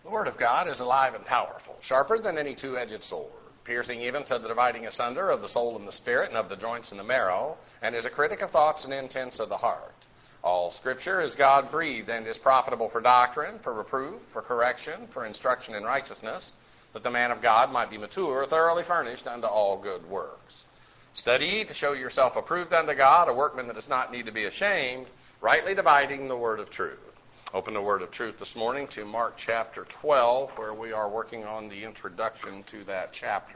The Word of God is alive and powerful, sharper than any two-edged sword, piercing even to the dividing asunder of the soul and the spirit and of the joints and the marrow, and is a critic of thoughts and intents of the heart. All Scripture is God-breathed and is profitable for doctrine, for reproof, for correction, for instruction in righteousness, that the man of God might be mature, thoroughly furnished unto all good works. Study ye to show yourself approved unto God, a workman that does not need to be ashamed, rightly dividing the word of truth. Open the word of truth this morning to Mark chapter 12, where we are working on the introduction to that chapter.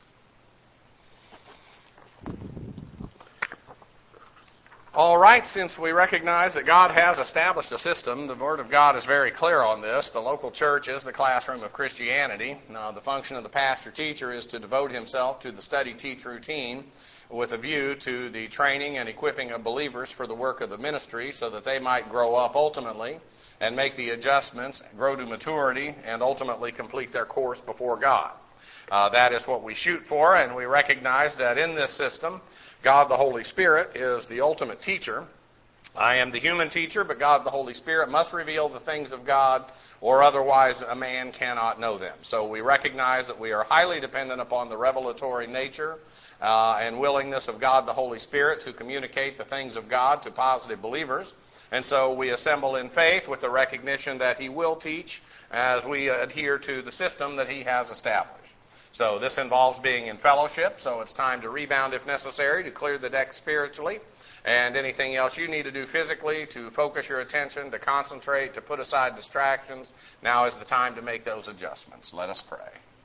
All right, since we recognize that God has established a system, the Word of God is very clear on this. The local church is the classroom of Christianity. The function of the pastor-teacher is to devote himself to the study-teach routine with a view to the training and equipping of believers for the work of the ministry so that they might grow up ultimately and make the adjustments, grow to maturity, and ultimately complete their course before God. That is what we shoot for, and we recognize that in this system, God the Holy Spirit is the ultimate teacher. I am the human teacher, but God the Holy Spirit must reveal the things of God, or otherwise a man cannot know them. So we recognize that we are highly dependent upon the revelatory nature and willingness of God the Holy Spirit to communicate the things of God to positive believers. And so we assemble in faith with the recognition that He will teach as we adhere to the system that He has established. So this involves being in fellowship, so it's time to rebound if necessary, to clear the deck spiritually, and anything else you need to do physically to focus your attention, to concentrate, to put aside distractions. Now is the time to make those adjustments. Let us pray.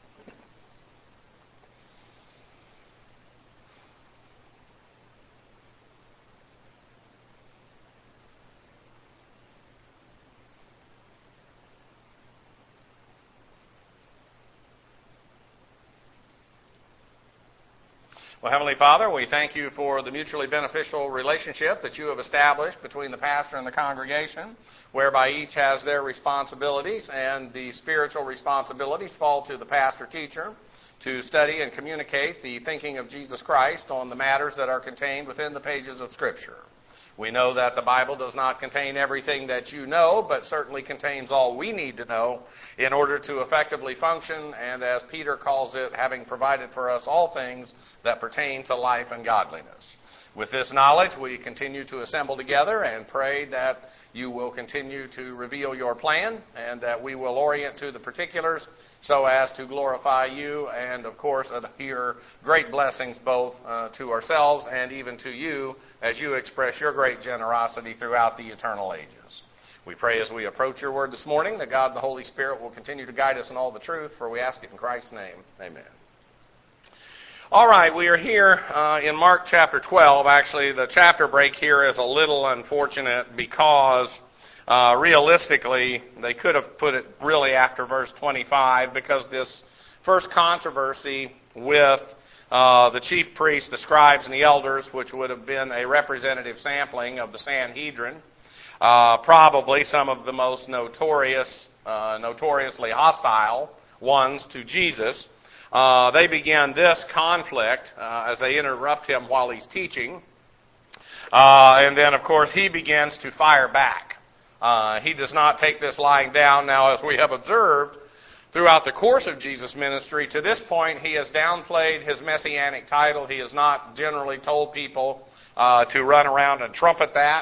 Well, Heavenly Father, we thank you for the mutually beneficial relationship that you have established between the pastor and the congregation, whereby each has their responsibilities, and the spiritual responsibilities fall to the pastor-teacher to study and communicate the thinking of Jesus Christ on the matters that are contained within the pages of Scripture. We know that the Bible does not contain everything that you know, but certainly contains all we need to know in order to effectively function, and as Peter calls it, having provided for us all things that pertain to life and godliness. With this knowledge, we continue to assemble together and pray that you will continue to reveal your plan and that we will orient to the particulars so as to glorify you and, of course, adhere great blessings both to ourselves and even to you as you express your great generosity throughout the eternal ages. We pray as we approach your word this morning that God the Holy Spirit will continue to guide us in all the truth, for we ask it in Christ's name. Amen. All right, we are here in Mark chapter 12. Actually, the chapter break here is a little unfortunate because realistically, they could have put it really after verse 25 because this first controversy with the chief priests, the scribes, and the elders, which would have been a representative sampling of the Sanhedrin, probably some of the most notoriously hostile ones to Jesus. They began this conflict as they interrupt him while he's teaching. And then, of course, he begins to fire back. He does not take this lying down. Now, as we have observed throughout the course of Jesus' ministry, to this point, he has downplayed his messianic title. He has not generally told people to run around and trumpet that.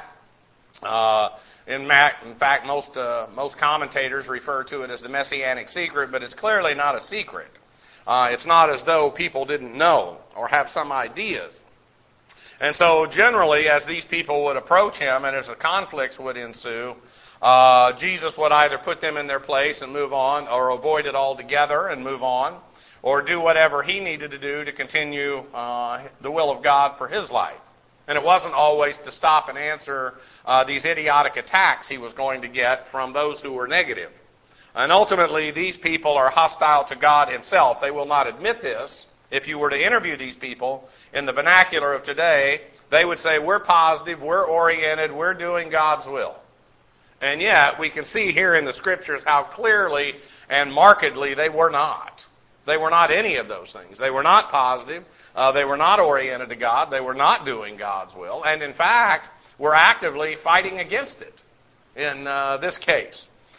In fact, most commentators refer to it as the messianic secret, but it's clearly not a secret. It's not as though people didn't know or have some ideas. And so generally, as these people would approach him and as the conflicts would ensue, Jesus would either put them in their place and move on, or avoid it altogether and move on, or do whatever he needed to do to continue the will of God for his life. And it wasn't always to stop and answer these idiotic attacks he was going to get from those who were negative. And ultimately, these people are hostile to God himself. They will not admit this. If you were to interview these people in the vernacular of today, they would say, we're positive, we're oriented, we're doing God's will. And yet, we can see here in the Scriptures how clearly and markedly they were not. They were not any of those things. They were not positive. They were not oriented to God. They were not doing God's will. And in fact, were actively fighting against it in this case.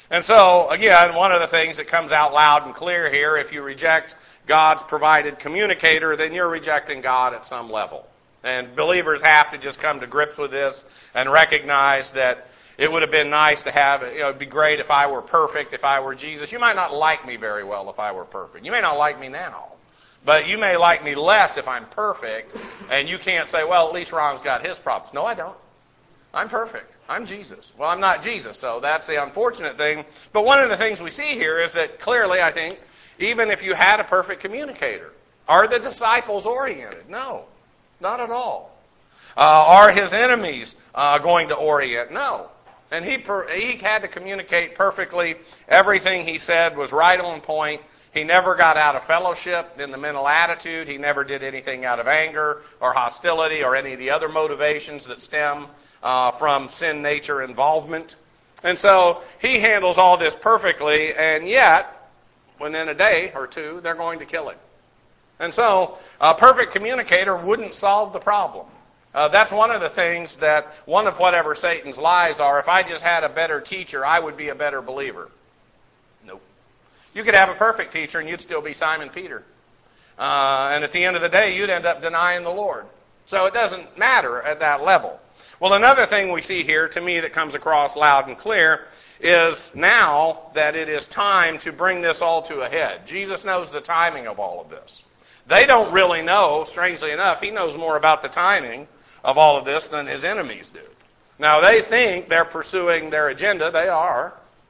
And so, again, one of the things that comes out loud and clear here, if you reject God's provided communicator, then you're rejecting God at some level. And believers have to just come to grips with this and recognize that it would have been nice to have, it'd be great if I were perfect, if I were Jesus. You might not like me very well if I were perfect. You may not like me now. But you may like me less if I'm perfect, and you can't say, well, at least Ron's got his problems. No, I don't. I'm perfect. I'm Jesus. Well, I'm not Jesus, so that's the unfortunate thing. But one of the things we see here is that clearly, I think, even if you had a perfect communicator, are the disciples oriented? No, not at all. Are his enemies going to orient? No. And he had to communicate perfectly. Everything he said was right on point. He never got out of fellowship in the mental attitude. He never did anything out of anger or hostility or any of the other motivations that stem from sin nature involvement. And so he handles all this perfectly, and yet, within a day or two, they're going to kill him. And so a perfect communicator wouldn't solve the problem. That's one of the things that one of whatever Satan's lies are. If I just had a better teacher, I would be a better believer. Nope. You could have a perfect teacher and you'd still be Simon Peter. And at the end of the day, you'd end up denying the Lord. So it doesn't matter at that level. Well, another thing we see here, to me, that comes across loud and clear, is now that it is time to bring this all to a head. Jesus knows the timing of all of this. They don't really know, strangely enough, he knows more about the timing of all of this than his enemies do. Now, they think they're pursuing their agenda. They are.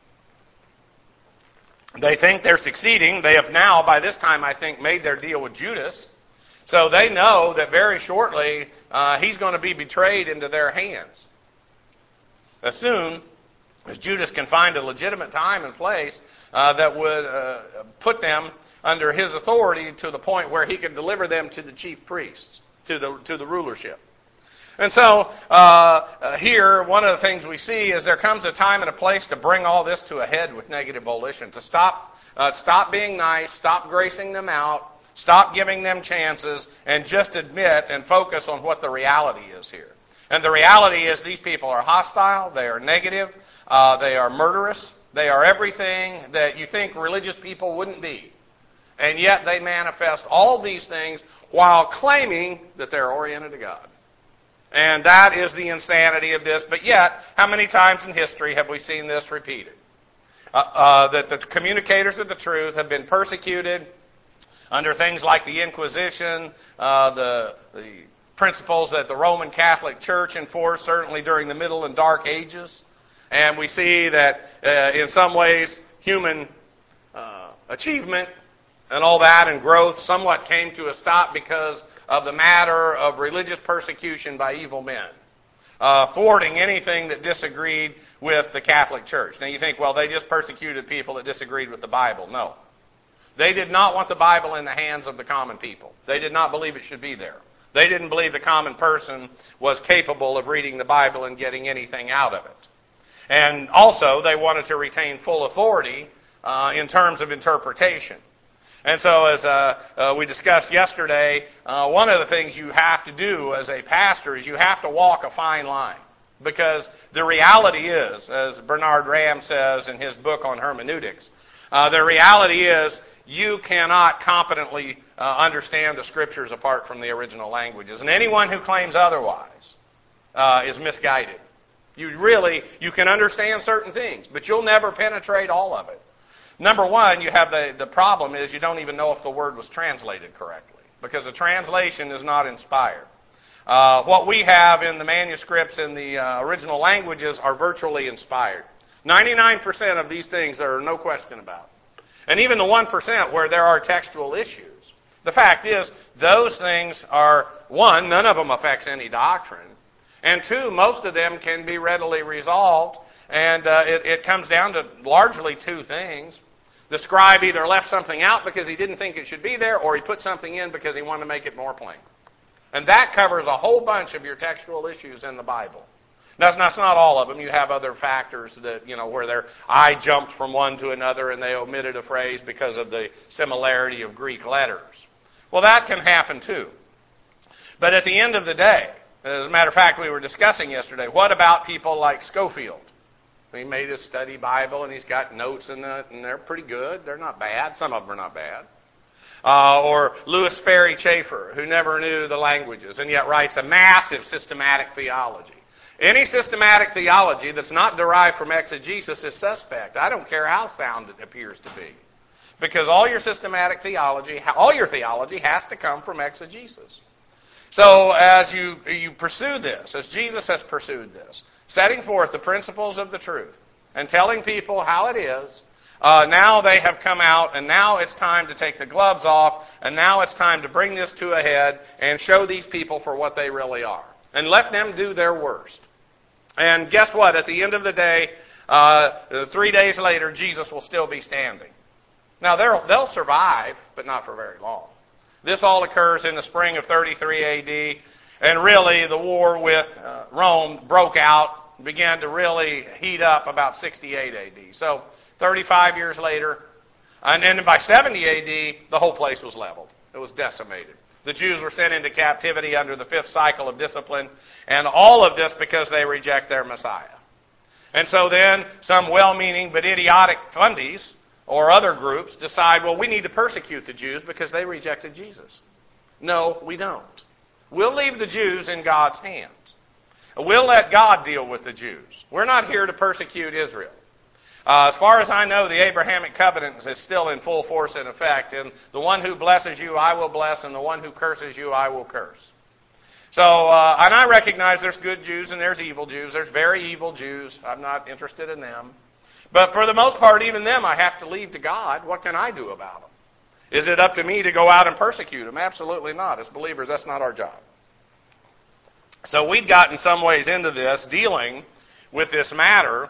They think they're succeeding. They have now, by this time, I think, made their deal with Judas. So they know that very shortly he's going to be betrayed into their hands. As soon as Judas can find a legitimate time and place that would put them under his authority to the point where he could deliver them to the chief priests, to the rulership. And so here, one of the things we see is there comes a time and a place to bring all this to a head with negative volition, to stop being nice, stop gracing them out, stop giving them chances, and just admit and focus on what the reality is here. And the reality is these people are hostile, they are negative, they are murderous, they are everything that you think religious people wouldn't be. And yet they manifest all these things while claiming that they're oriented to God. And that is the insanity of this. But yet, how many times in history have we seen this repeated? That the communicators of the truth have been persecuted under things like the Inquisition, the principles that the Roman Catholic Church enforced, certainly during the Middle and Dark Ages. And we see that in some ways human achievement and all that and growth somewhat came to a stop because of the matter of religious persecution by evil men, thwarting anything that disagreed with the Catholic Church. Now you think, well, they just persecuted people that disagreed with the Bible. No. They did not want the Bible in the hands of the common people. They did not believe it should be there. They didn't believe the common person was capable of reading the Bible and getting anything out of it. And also, they wanted to retain full authority in terms of interpretation. And so as we discussed yesterday, one of the things you have to do as a pastor is you have to walk a fine line. Because the reality is, as Bernard Ram says in his book on hermeneutics, the reality is you cannot competently understand the Scriptures apart from the original languages. And anyone who claims otherwise is misguided. You can understand certain things, but you'll never penetrate all of it. Number one, you have the problem is you don't even know if the word was translated correctly, because the translation is not inspired. What we have in the manuscripts in the original languages are virtually inspired. 99% of these things there are no question about. And even the 1% where there are textual issues. The fact is, those things are, one, none of them affects any doctrine. And two, most of them can be readily resolved. And it comes down to largely two things. The scribe either left something out because he didn't think it should be there, or he put something in because he wanted to make it more plain. And that covers a whole bunch of your textual issues in the Bible. That's not all of them. You have other factors that, where their eye jumped from one to another and they omitted a phrase because of the similarity of Greek letters. Well, that can happen too. But at the end of the day, as a matter of fact, we were discussing yesterday, what about people like Schofield, He made his study Bible, and he's got notes in it, and they're pretty good. They're not bad. Some of them are not bad. Or Louis Sperry Chafer, who never knew the languages, and yet writes a massive systematic theology. Any systematic theology that's not derived from exegesis is suspect. I don't care how sound it appears to be. Because all your systematic theology, all your theology has to come from exegesis. So as you pursue this, as Jesus has pursued this, setting forth the principles of the truth and telling people how it is, now they have come out, and now it's time to take the gloves off, and now it's time to bring this to a head and show these people for what they really are. And let them do their worst. And guess what? At the end of the day, 3 days later, Jesus will still be standing. Now, they'll survive, but not for very long. This all occurs in the spring of 33 A.D., and really the war with Rome broke out, began to really heat up about 68 A.D. So 35 years later, and then by 70 A.D., the whole place was leveled. It was decimated. The Jews were sent into captivity under the 5th cycle of discipline, and all of this because they reject their Messiah. And so then some well-meaning but idiotic fundies or other groups decide, well, we need to persecute the Jews because they rejected Jesus. No, we don't. We'll leave the Jews in God's hands. We'll let God deal with the Jews. We're not here to persecute Israel. As far as I know, the Abrahamic covenant is still in full force and effect, and the one who blesses you I will bless, and the one who curses you I will curse. So, and I recognize there's good Jews and there's evil Jews. There's very evil Jews. I'm not interested in them. But for the most part, even them, I have to leave to God. What can I do about them? Is it up to me to go out and persecute them? Absolutely not. As believers, that's not our job. So we'd gotten some ways into this, dealing with this matter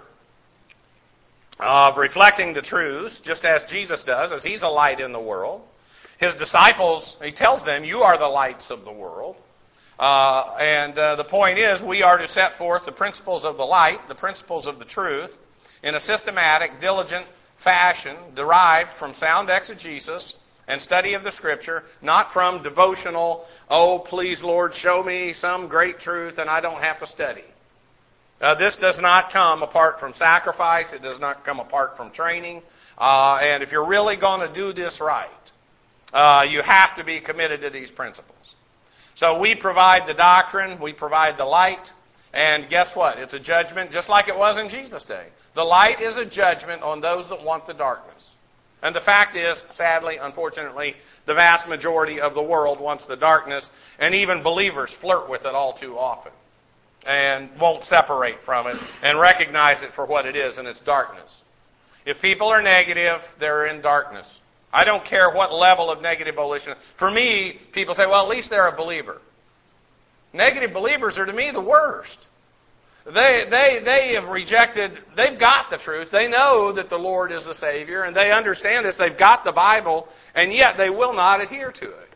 of reflecting the truths, just as Jesus does, as he's a light in the world. His disciples, he tells them, you are the lights of the world. And the point is, we are to set forth the principles of the light, the principles of the truth, in a systematic, diligent fashion derived from sound exegesis and study of the Scripture, not from devotional, oh, please, Lord, show me some great truth and I don't have to study. This does not come apart from sacrifice. It does not come apart from training. And if you're really going to do this right, you have to be committed to these principles. So we provide the doctrine, we provide the light, and guess what? It's a judgment just like it was in Jesus' day. The light is a judgment on those that want the darkness. And the fact is, sadly, unfortunately, the vast majority of the world wants the darkness, and even believers flirt with it all too often and won't separate from it and recognize it for what it is, and it's darkness. If people are negative, they're in darkness. I don't care what level of negative volition. For me, people say, well, at least they're a believer. Negative believers are, to me, the worst. They have rejected, they've got the truth. They know that the Lord is the Savior, and they understand this. They've got the Bible, and yet they will not adhere to it.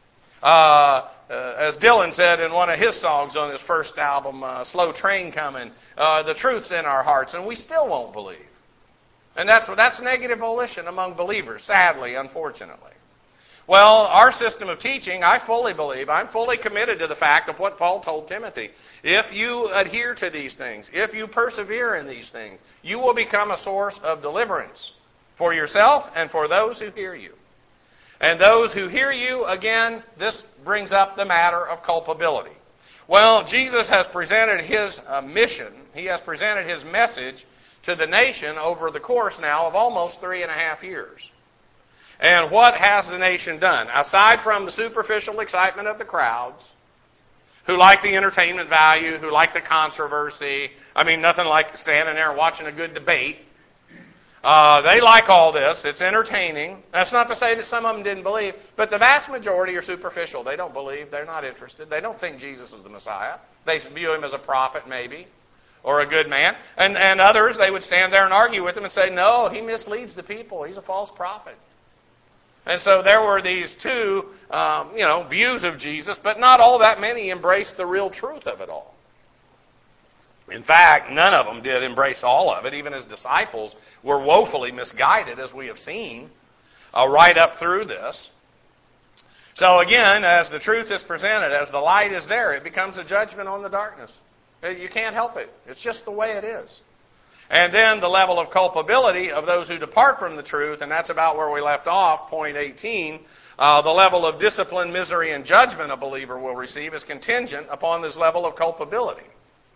As Dylan said in one of his songs on his first album, Slow Train Coming, the truth's in our hearts, and we still won't believe. And that's negative volition among believers, sadly, unfortunately. Well, our system of teaching, I fully believe, I'm fully committed to the fact of what Paul told Timothy. If you adhere to these things, if you persevere in these things, you will become a source of deliverance for yourself and for those who hear you. And those who hear you, again, this brings up the matter of culpability. Well, Jesus has presented his mission, he has presented his message to the nation over the course now of almost 3.5 years. And what has the nation done? Aside from the superficial excitement of the crowds, who like the entertainment value, who like the controversy, nothing like standing there and watching a good debate. They like all this. It's entertaining. That's not to say that some of them didn't believe, but the vast majority are superficial. They don't believe. They're not interested. They don't think Jesus is the Messiah. They view him as a prophet, maybe, or a good man. And others, they would stand there and argue with him and say, no, he misleads the people. He's a false prophet. And so there were these two, views of Jesus, but not all that many embraced the real truth of it all. In fact, none of them did embrace all of it. Even his disciples were woefully misguided, as we have seen, right up through this. So again, as the truth is presented, as the light is there, it becomes a judgment on the darkness. You can't help it. It's just the way it is. And then the level of culpability of those who depart from the truth, and that's about where we left off, point 18. The level of discipline, misery, and judgment a believer will receive is contingent upon this level of culpability.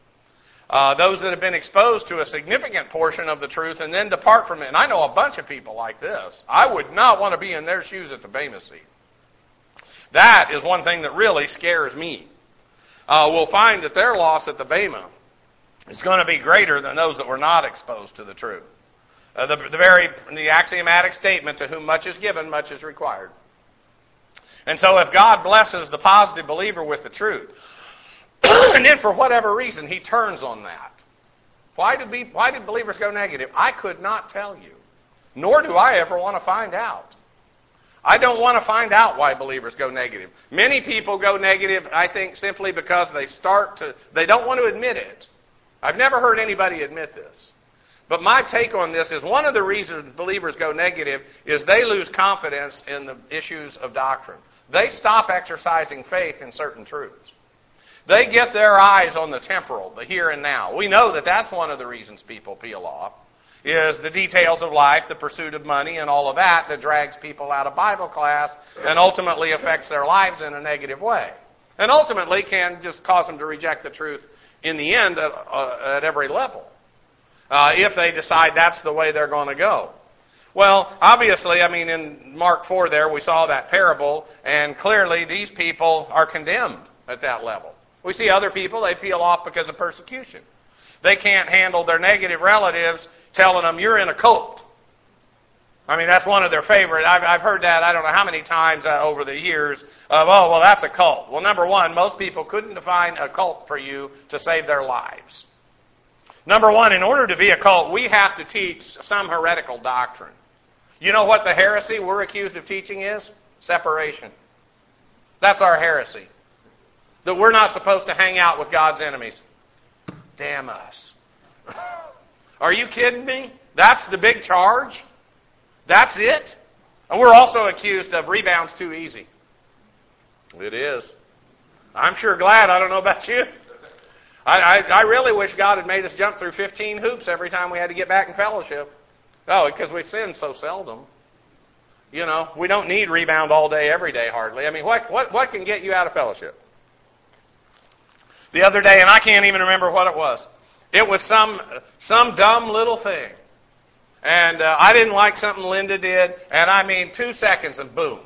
Those that have been exposed to a significant portion of the truth and then depart from it. And I know a bunch of people like this. I would not want to be in their shoes at the Bema seat. That is one thing that really scares me. We'll find that their loss at the Bema is going to be greater than those that were not exposed to the truth. The axiomatic statement, to whom much is given, much is required. And so if God blesses the positive believer with the truth, and then for whatever reason he turns on that, why did believers go negative? I could not tell you, nor do I ever want to find out. I don't want to find out why believers go negative. Many people go negative, I think, simply because they don't want to admit it. I've never heard anybody admit this. But my take on this is one of the reasons believers go negative is they lose confidence in the issues of doctrine. They stop exercising faith in certain truths. They get their eyes on the temporal, the here and now. We know that that's one of the reasons people peel off, is the details of life, the pursuit of money, and all of that drags people out of Bible class and ultimately affects their lives in a negative way. And ultimately can just cause them to reject the truth in the end at every level, if they decide that's the way they're going to go. Well, obviously, in Mark 4 there, we saw that parable, and clearly these people are condemned at that level. We see other people, they peel off because of persecution. They can't handle their negative relatives telling them, you're in a cult. That's one of their favorite. I've heard that I don't know how many times over the years of, that's a cult. Well, number one, most people couldn't define a cult for you to save their lives. Number one, in order to be a cult, we have to teach some heretical doctrine. You know what the heresy we're accused of teaching is? Separation. That's our heresy. That we're not supposed to hang out with God's enemies. Damn us. Are you kidding me? That's the big charge? That's it? And we're also accused of rebounds too easy. It is. I'm sure glad. I don't know about you. I really wish God had made us jump through 15 hoops every time we had to get back in fellowship. Oh, because we sin so seldom. We don't need rebound all day, every day, hardly. What can get you out of fellowship? The other day, and I can't even remember what it was. It was some dumb little thing. And I didn't like something Linda did, and 2 seconds and boom.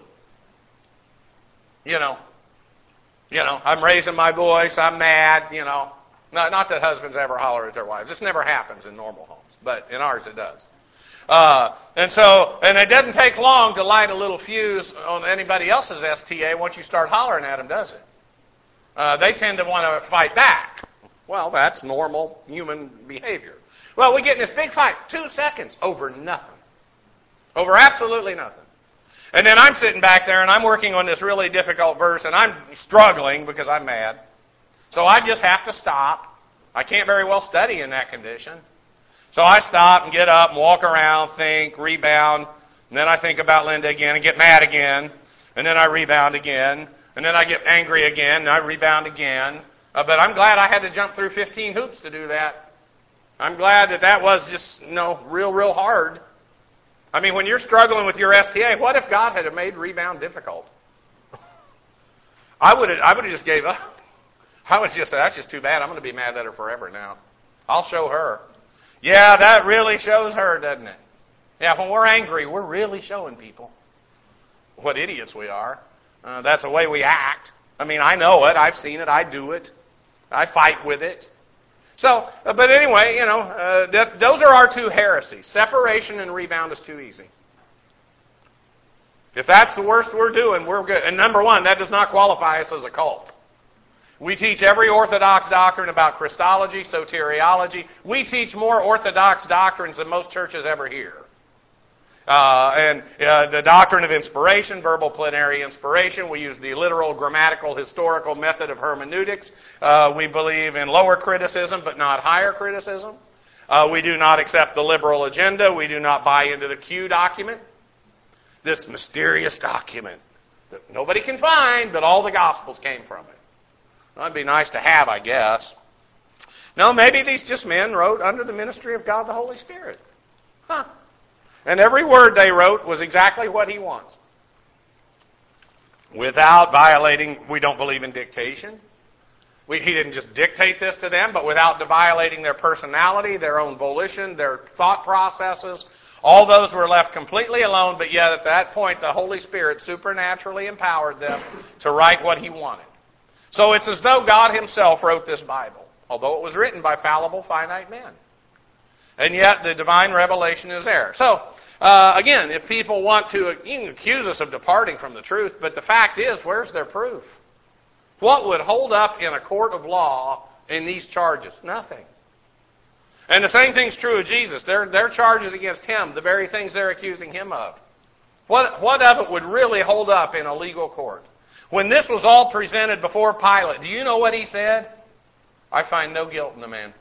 I'm raising my voice, I'm mad, Not that husbands ever holler at their wives. This never happens in normal homes, but in ours it does. And it doesn't take long to light a little fuse on anybody else's STA once you start hollering at them, does it? They tend to want to fight back. Well, that's normal human behavior. Well, we get in this big fight, 2 seconds, over nothing. Over absolutely nothing. And then I'm sitting back there and I'm working on this really difficult verse and I'm struggling because I'm mad. So I just have to stop. I can't very well study in that condition. So I stop and get up and walk around, think, rebound, and then I think about Linda again and get mad again, and then I rebound again, and then I get angry again, and I rebound again. But I'm glad I had to jump through 15 hoops to do that. I'm glad that was just, real hard. When you're struggling with your STA, what if God had made rebound difficult? I would have just gave up. I would just say, that's just too bad. I'm going to be mad at her forever now. I'll show her. Yeah, that really shows her, doesn't it? Yeah, when we're angry, we're really showing people what idiots we are. That's the way we act. I know it. I've seen it. I do it. I fight with it. So, but anyway, those are our two heresies. Separation and rebound is too easy. If that's the worst we're doing, we're good. And number one, that does not qualify us as a cult. We teach every orthodox doctrine about Christology, soteriology. We teach more orthodox doctrines than most churches ever hear. The doctrine of inspiration, verbal plenary inspiration. We use the literal, grammatical, historical method of hermeneutics. We believe in lower criticism, but not higher criticism. We do not accept the liberal agenda. We do not buy into the Q document. This mysterious document that nobody can find, but all the Gospels came from it. That'd be nice to have, I guess. No, maybe these just men wrote under the ministry of God the Holy Spirit. And every word they wrote was exactly what he wants. Without violating, we don't believe in dictation. He didn't just dictate this to them, but without violating their personality, their own volition, their thought processes. All those were left completely alone, but yet at that point the Holy Spirit supernaturally empowered them to write what he wanted. So it's as though God himself wrote this Bible, although it was written by fallible, finite men. And yet the divine revelation is there. So, again, if people want to, you can accuse us of departing from the truth, but the fact is, where's their proof? What would hold up in a court of law in these charges? Nothing. And the same thing's true of Jesus. Their charges against him, the very things they're accusing him of. What of it would really hold up in a legal court? When this was all presented before Pilate, do you know what he said? I find no guilt in the man.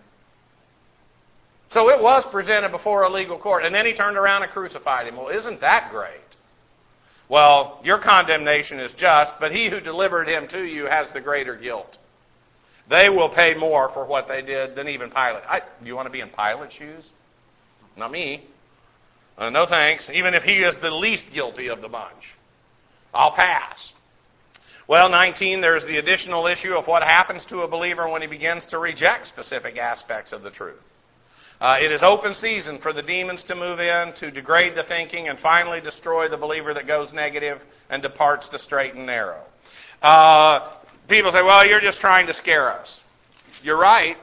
So it was presented before a legal court, and then he turned around and crucified him. Well, isn't that great? Well, your condemnation is just, but he who delivered him to you has the greater guilt. They will pay more for what they did than even Pilate. Do you want to be in Pilate's shoes? Not me. No thanks. Even if he is the least guilty of the bunch. I'll pass. Well, 19, there's the additional issue of what happens to a believer when he begins to reject specific aspects of the truth. It is open season for the demons to move in, to degrade the thinking, and finally destroy the believer that goes negative and departs the straight and narrow. People say, well, you're just trying to scare us. You're right.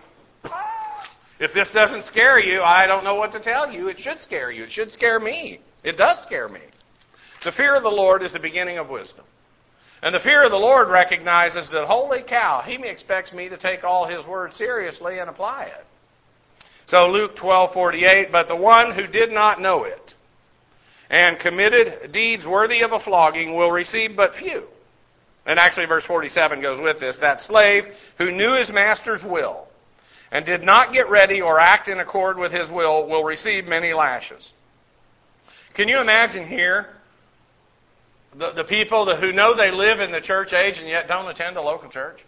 If this doesn't scare you, I don't know what to tell you. It should scare you. It should scare me. It does scare me. The fear of the Lord is the beginning of wisdom. And the fear of the Lord recognizes that, holy cow, he expects me to take all his word seriously and apply it. So Luke 12:48, but the one who did not know it and committed deeds worthy of a flogging will receive but few. And actually verse 47 goes with this. That slave who knew his master's will and did not get ready or act in accord with his will receive many lashes. Can you imagine here the people who know they live in the church age and yet don't attend a local church?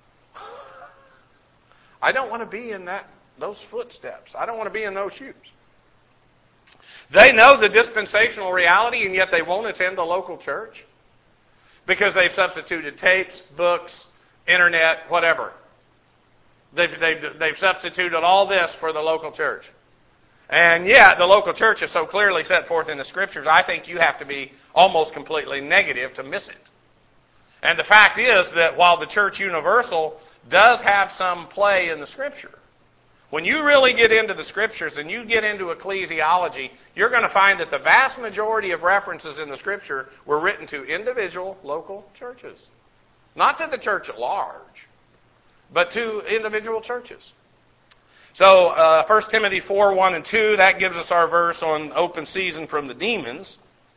I don't want to be in those footsteps. I don't want to be in those shoes. They know the dispensational reality and yet they won't attend the local church because they've substituted tapes, books, internet, whatever. They've substituted all this for the local church. And yet the local church is so clearly set forth in the Scriptures, I think you have to be almost completely negative to miss it. And the fact is that while the church universal does have some play in the Scripture, when you really get into the Scriptures and you get into ecclesiology, you're going to find that the vast majority of references in the Scripture were written to individual local churches. Not to the church at large, but to individual churches. So 1 Timothy 4:1 and 2, that gives us our verse on open season from the demons.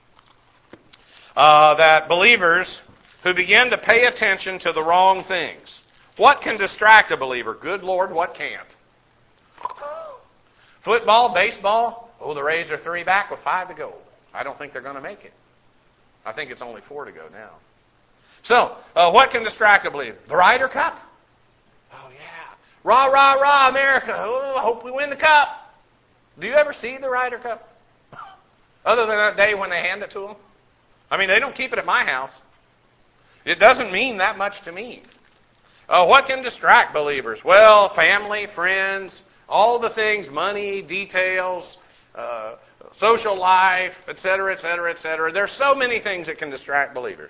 That believers who begin to pay attention to the wrong things. What can distract a believer? Good Lord, what can't? Football, baseball. Oh, the Rays are 3 back with 5 to go. I don't think they're going to make it. I think it's only 4 to go now. So, what can distract a believer? The Ryder Cup. Oh, yeah. Rah, rah, rah, America. Oh, I hope we win the cup. Do you ever see the Ryder Cup? Other than that day when they hand it to them? I mean, they don't keep it at my house. It doesn't mean that much to me. What can distract believers? Well, family, friends, all the things, money, details, social life, etc., etc., etc. There's so many things that can distract believers.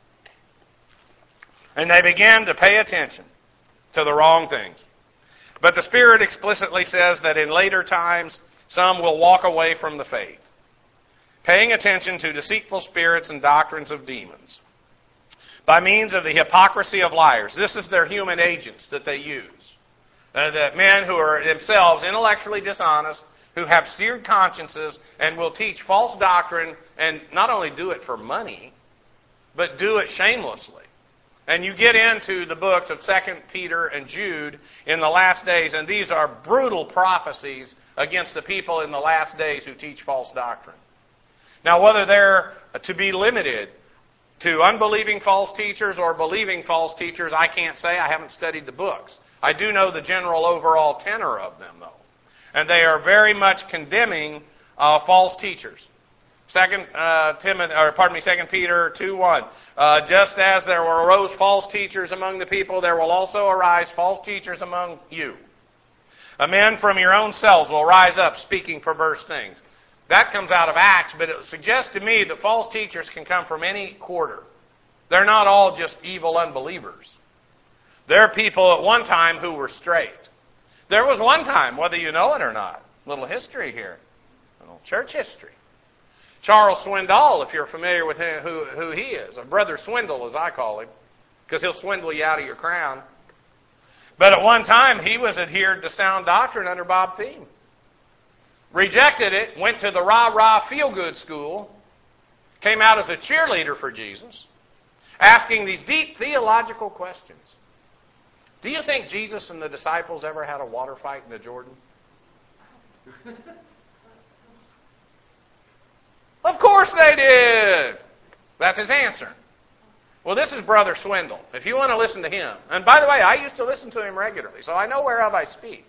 And they begin to pay attention to the wrong things. But the Spirit explicitly says that in later times, some will walk away from the faith, paying attention to deceitful spirits and doctrines of demons, by means of the hypocrisy of liars. This is their human agents that they use. That men who are themselves intellectually dishonest, who have seared consciences, and will teach false doctrine, and not only do it for money, but do it shamelessly. And you get into the books of 2 Peter and Jude in the last days, and these are brutal prophecies against the people in the last days who teach false doctrine. Now, whether they're to be limited to unbelieving false teachers or believing false teachers, I can't say. I haven't studied the books. I do know the general overall tenor of them, though. And they are very much condemning false teachers. 2 Peter 2:1. Just as there arose false teachers among the people, there will also arise false teachers among you. Men from your own selves will rise up speaking perverse things. That comes out of Acts, but it suggests to me that false teachers can come from any quarter. They're not all just evil unbelievers. There are people at one time who were straight. There was one time, whether you know it or not, little history here, little church history. Charles Swindoll, if you're familiar with him, who he is, a Brother Swindle as I call him, because he'll swindle you out of your crown. But at one time, he was adhered to sound doctrine under Bob Thiem. Rejected it, went to the rah-rah feel-good school, came out as a cheerleader for Jesus, asking these deep theological questions. Do you think Jesus and the disciples ever had a water fight in the Jordan? Of course they did. That's his answer. Well, this is Brother Swindle. If you want to listen to him. And by the way, I used to listen to him regularly, so I know whereof I speak.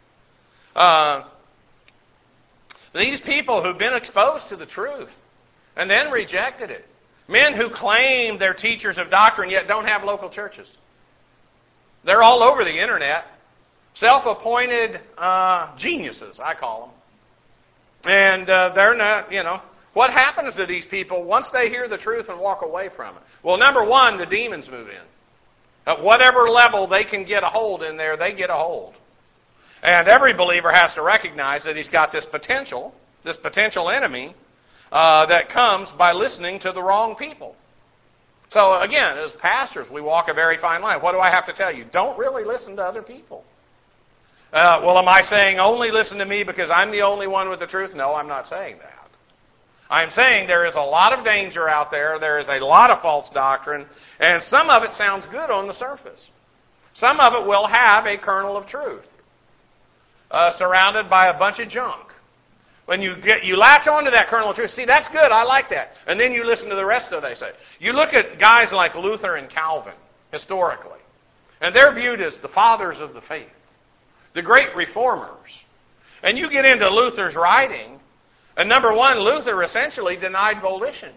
These people who've been exposed to the truth and then rejected it. Men who claim they're teachers of doctrine yet don't have local churches. They're all over the internet. Self-appointed geniuses, I call them. And they're not, What happens to these people once they hear the truth and walk away from it? Well, number one, the demons move in. At whatever level they can get a hold in there, they get a hold. And every believer has to recognize that he's got this potential enemy that comes by listening to the wrong people. So again, as pastors, we walk a very fine line. What do I have to tell you? Don't really listen to other people. Well, am I saying only listen to me because I'm the only one with the truth? No, I'm not saying that. I'm saying there is a lot of danger out there. There is a lot of false doctrine. And some of it sounds good on the surface. Some of it will have a kernel of truth. Surrounded by a bunch of junk. When you latch onto that kernel of truth, see, that's good, I like that. And then you listen to the rest of what they say. You look at guys like Luther and Calvin, historically, and they're viewed as the fathers of the faith, the great reformers. And you get into Luther's writing, and number one, Luther essentially denied volition.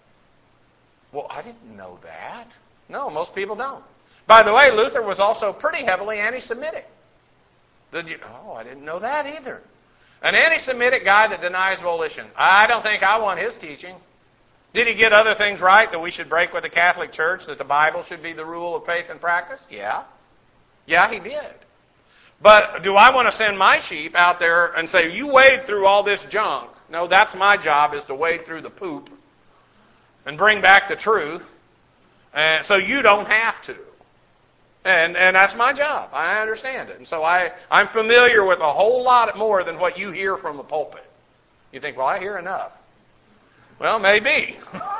Well, I didn't know that. No, most people don't. By the way, Luther was also pretty heavily anti-Semitic. Did you? Oh, I didn't know that either. An anti-Semitic guy that denies volition. I don't think I want his teaching. Did he get other things right, that we should break with the Catholic Church, that the Bible should be the rule of faith and practice? Yeah. Yeah, he did. But do I want to send my sheep out there and say, you wade through all this junk? No, that's my job, is to wade through the poop and bring back the truth. And so you don't have to. And that's my job. I understand it. And so I'm familiar with a whole lot more than what you hear from the pulpit. You think, well, I hear enough. Well, maybe.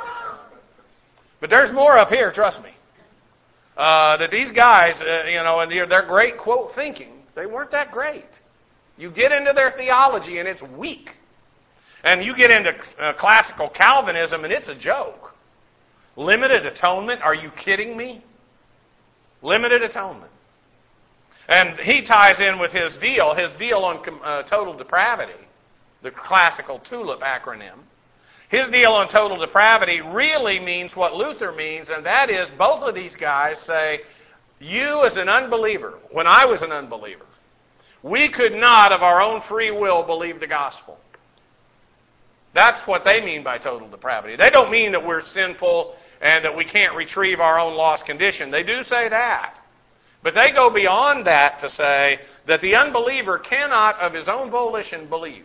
But there's more up here, trust me. That these guys, and their great quote thinking, they weren't that great. You get into their theology and it's weak. And you get into classical Calvinism and it's a joke. Limited atonement? Are you kidding me? Limited atonement. And he ties in with his deal on total depravity, the classical TULIP acronym. His deal on total depravity really means what Luther means, and that is both of these guys say, you as an unbeliever, when I was an unbeliever, we could not of our own free will believe the gospel. That's what they mean by total depravity. They don't mean that we're sinful and that we can't retrieve our own lost condition. They do say that. But they go beyond that to say that the unbeliever cannot of his own volition believe.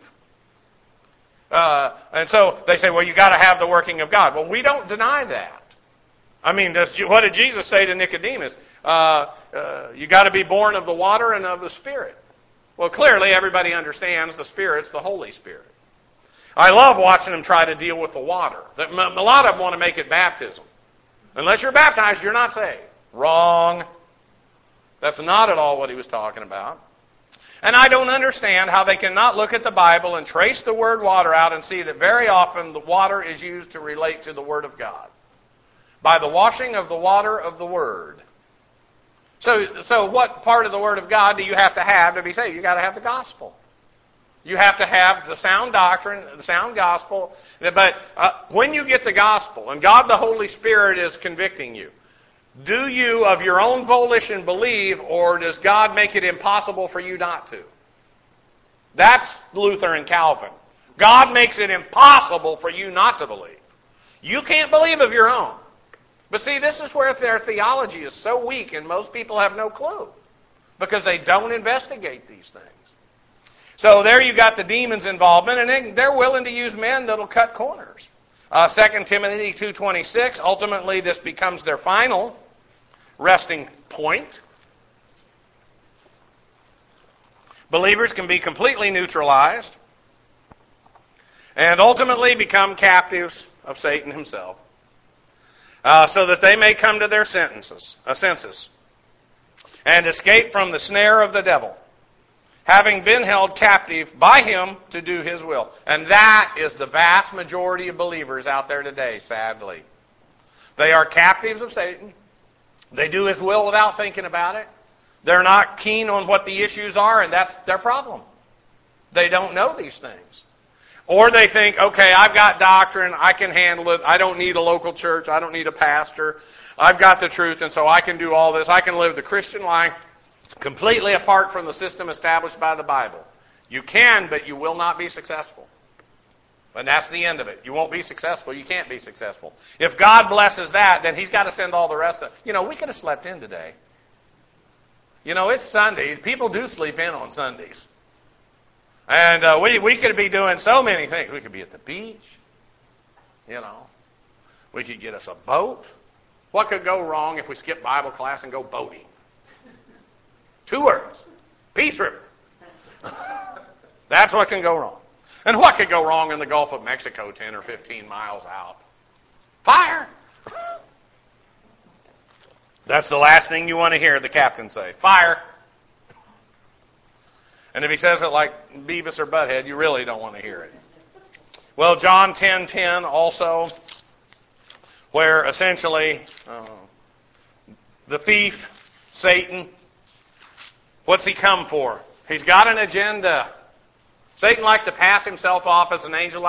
And so they say, well, you got to have the working of God. Well, we don't deny that. I mean, what did Jesus say to Nicodemus? You got to be born of the water and of the Spirit. Well, clearly everybody understands the Spirit's the Holy Spirit. I love watching them try to deal with the water. A lot of them want to make it baptism. Unless you're baptized, you're not saved. Wrong. That's not at all what he was talking about. And I don't understand how they cannot look at the Bible and trace the word water out and see that very often the water is used to relate to the Word of God. By the washing of the water of the Word. So what part of the Word of God do you have to be saved? You got to have the gospel. You have to have the sound doctrine, the sound gospel. But when you get the gospel, and God the Holy Spirit is convicting you, do you of your own volition believe, or does God make it impossible for you not to? That's Luther and Calvin. God makes it impossible for you not to believe. You can't believe of your own. But see, this is where their theology is so weak, and most people have no clue, because they don't investigate these things. So there you got the demons' involvement, and they're willing to use men that'll cut corners. 2 Timothy 2:26, ultimately this becomes their final resting point. Believers can be completely neutralized and ultimately become captives of Satan himself, so that they may come to their senses and escape from the snare of the devil, having been held captive by him to do his will. And that is the vast majority of believers out there today, sadly. They are captives of Satan. They do his will without thinking about it. They're not keen on what the issues are, and that's their problem. They don't know these things. Or they think, okay, I've got doctrine, I can handle it, I don't need a local church, I don't need a pastor, I've got the truth, and so I can do all this. I can live the Christian life completely apart from the system established by the Bible. You can, but you will not be successful. And that's the end of it. You won't be successful. You can't be successful. If God blesses that, then He's got to send all the rest of it. We could have slept in today. It's Sunday. People do sleep in on Sundays. And we could be doing so many things. We could be at the beach. We could get us a boat. What could go wrong if we skip Bible class and go boating? 2 words. Peace River. That's what can go wrong. And what could go wrong in the Gulf of Mexico 10 or 15 miles out? Fire! That's the last thing you want to hear the captain say. Fire! And if he says it like Beavis or Butthead, you really don't want to hear it. Well, John 10:10 also, where essentially the thief, Satan, what's he come for? He's got an agenda. Satan likes to pass himself off as an angel.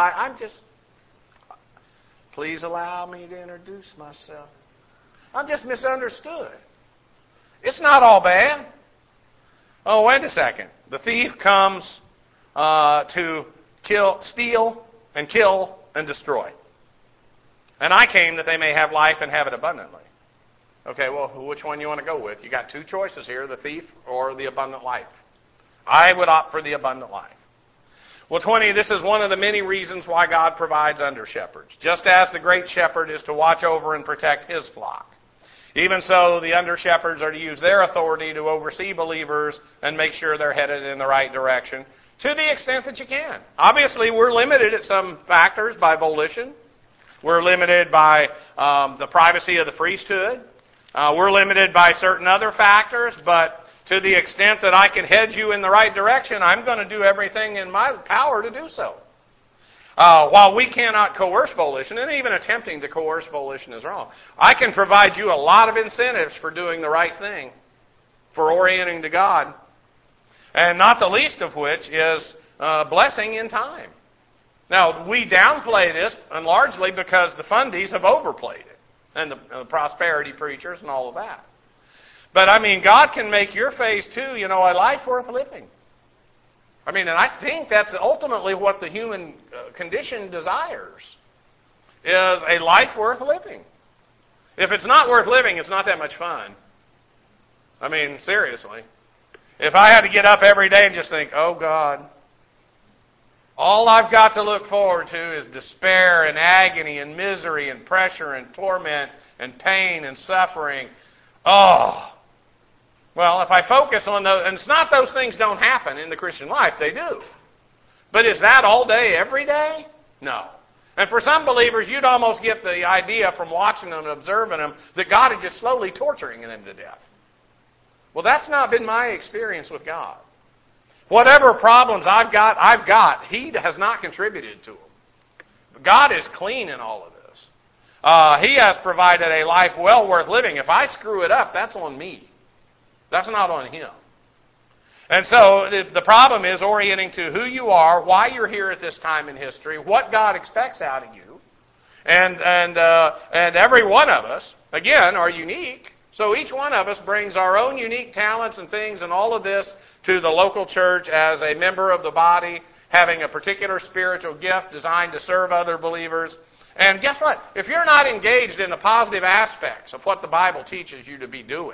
Please allow me to introduce myself. I'm just misunderstood. It's not all bad. Oh, wait a second. The thief comes to steal, and kill, and destroy. And I came that they may have life and have it abundantly. Okay, well, which one you want to go with? You got 2 choices here, the thief or the abundant life. I would opt for the abundant life. Well, 20, this is one of the many reasons why God provides under-shepherds. Just as the great shepherd is to watch over and protect his flock, even so the under-shepherds are to use their authority to oversee believers and make sure they're headed in the right direction to the extent that you can. Obviously, we're limited at some factors by volition. We're limited by the privacy of the priesthood. We're limited by certain other factors, but to the extent that I can head you in the right direction, I'm going to do everything in my power to do so. While we cannot coerce volition, and even attempting to coerce volition is wrong, I can provide you a lot of incentives for doing the right thing, for orienting to God, and not the least of which is blessing in time. Now, we downplay this, and largely because the fundies have overplayed it, and the prosperity preachers and all of that. But, God can make your phase 2, a life worth living. And I think that's ultimately what the human condition desires, is a life worth living. If it's not worth living, it's not that much fun. Seriously. If I had to get up every day and just think, oh, God, all I've got to look forward to is despair and agony and misery and pressure and torment and pain and suffering. Oh, well, if I focus on those, and it's not those things don't happen in the Christian life, they do. But is that all day, every day? No. And for some believers, you'd almost get the idea from watching them and observing them that God is just slowly torturing them to death. Well, that's not been my experience with God. Whatever problems I've got. He has not contributed to them. God is clean in all of this. He has provided a life well worth living. If I screw it up, that's on me. That's not on him. And so the problem is orienting to who you are, why you're here at this time in history, what God expects out of you. And every one of us, again, are unique. So each one of us brings our own unique talents and things and all of this to the local church as a member of the body, having a particular spiritual gift designed to serve other believers. And guess what? If you're not engaged in the positive aspects of what the Bible teaches you to be doing,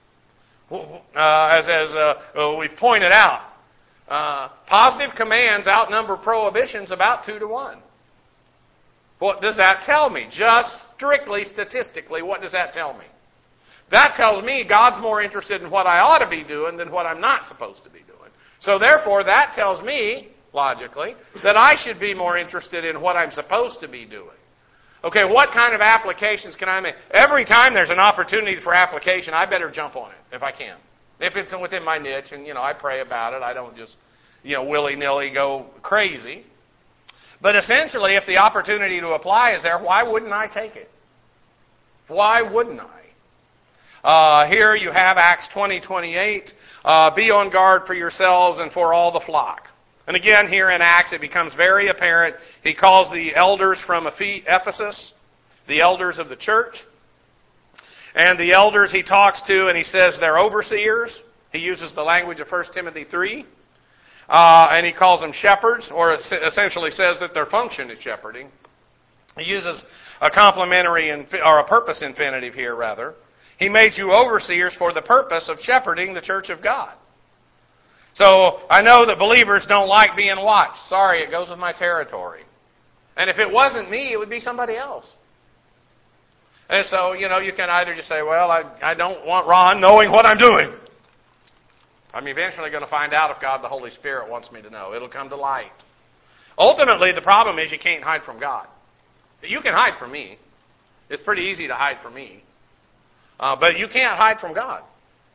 as we've pointed out, positive commands outnumber prohibitions about 2 to 1. What does that tell me? Just strictly statistically, what does that tell me? That tells me God's more interested in what I ought to be doing than what I'm not supposed to be doing. So therefore, that tells me, logically, that I should be more interested in what I'm supposed to be doing. Okay, what kind of applications can I make? Every time there's an opportunity for application, I better jump on it if I can. If it's within my niche, and, I pray about it. I don't just, willy-nilly go crazy. But essentially, if the opportunity to apply is there, why wouldn't I take it? Why wouldn't I? Here you have Acts 20:28. Be on guard for yourselves and for all the flock. And again, here in Acts, it becomes very apparent. He calls the elders from Ephesus, the elders of the church. And the elders he talks to, and he says they're overseers. He uses the language of 1 Timothy 3. And he calls them shepherds, or essentially says that their function is shepherding. He uses a complementary or a purpose infinitive here, rather. He made you overseers for the purpose of shepherding the church of God. So I know that believers don't like being watched. Sorry, it goes with my territory. And if it wasn't me, it would be somebody else. And so, you can either just say, well, I don't want Ron knowing what I'm doing. I'm eventually going to find out if God the Holy Spirit wants me to know. It'll come to light. Ultimately, the problem is you can't hide from God. You can hide from me. It's pretty easy to hide from me. But you can't hide from God.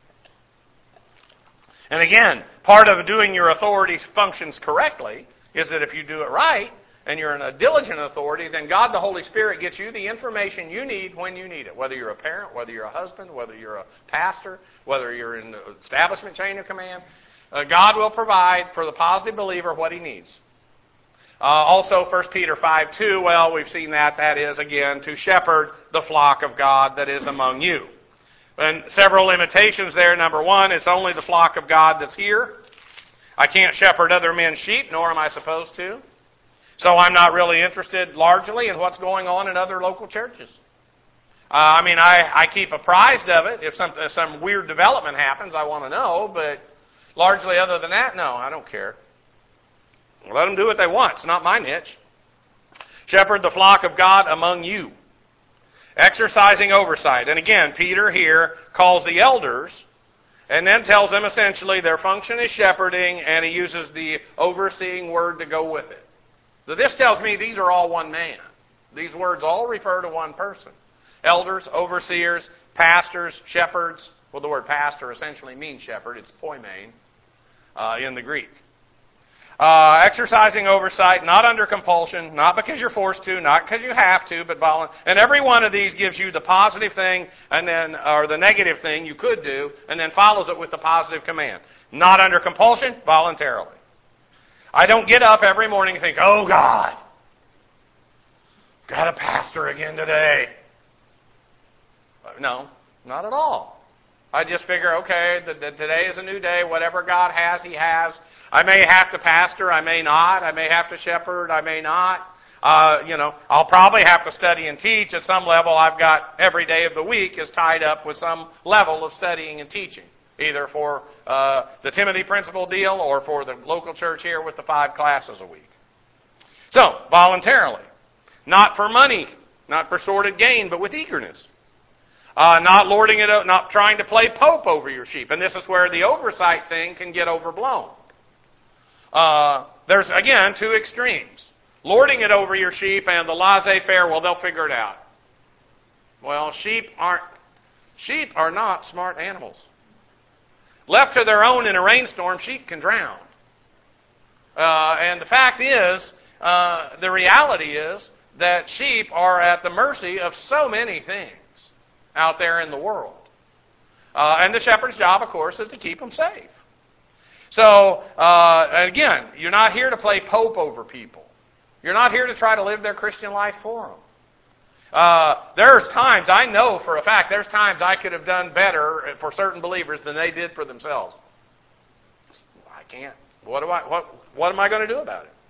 And again, part of doing your authority functions correctly is that if you do it right, and you're in a diligent authority, then God the Holy Spirit gets you the information you need when you need it. Whether you're a parent, whether you're a husband, whether you're a pastor, whether you're in the establishment chain of command, God will provide for the positive believer what he needs. Also, 1 Peter 5:2, well, we've seen that. That is, again, to shepherd the flock of God that is among you. And several limitations there. Number one, it's only the flock of God that's here. I can't shepherd other men's sheep, nor am I supposed to. So I'm not really interested largely in what's going on in other local churches. I keep apprised of it. If some weird development happens, I want to know. But largely other than that, no, I don't care. Let them do what they want. It's not my niche. Shepherd the flock of God among you. Exercising oversight. And again, Peter here calls the elders and then tells them essentially their function is shepherding, and he uses the overseeing word to go with it. So this tells me these are all one man. These words all refer to one person. Elders, overseers, pastors, shepherds. Well, the word pastor essentially means shepherd. It's poimen in the Greek. Exercising oversight, not under compulsion, not because you're forced to, not because you have to, but voluntarily. And every one of these gives you the positive thing, and then, or the negative thing you could do, and then follows it with the positive command. Not under compulsion, voluntarily. I don't get up every morning and think, oh God, got a pastor again today. No, not at all. I just figure, okay, today is a new day. Whatever God has, He has. I may have to pastor. I may not. I may have to shepherd. I may not. I'll probably have to study and teach at some level. I've got every day of the week is tied up with some level of studying and teaching, either for the Timothy Principle deal or for the local church here with the 5 classes a week. So, voluntarily. Not for money, not for sordid gain, but with eagerness. Not lording it up, not trying to play pope over your sheep. And this is where the oversight thing can get overblown. There's, again, 2 extremes. Lording it over your sheep and the laissez-faire, well, they'll figure it out. Well, sheep are not smart animals. Left to their own in a rainstorm, sheep can drown. And the fact is, the reality is that sheep are at the mercy of so many things out there in the world. And the shepherd's job, of course, is to keep them safe. So, again, you're not here to play pope over people. You're not here to try to live their Christian life for them. There's times, I know for a fact, there's times I could have done better for certain believers than they did for themselves. I can't. What am I going to do about it?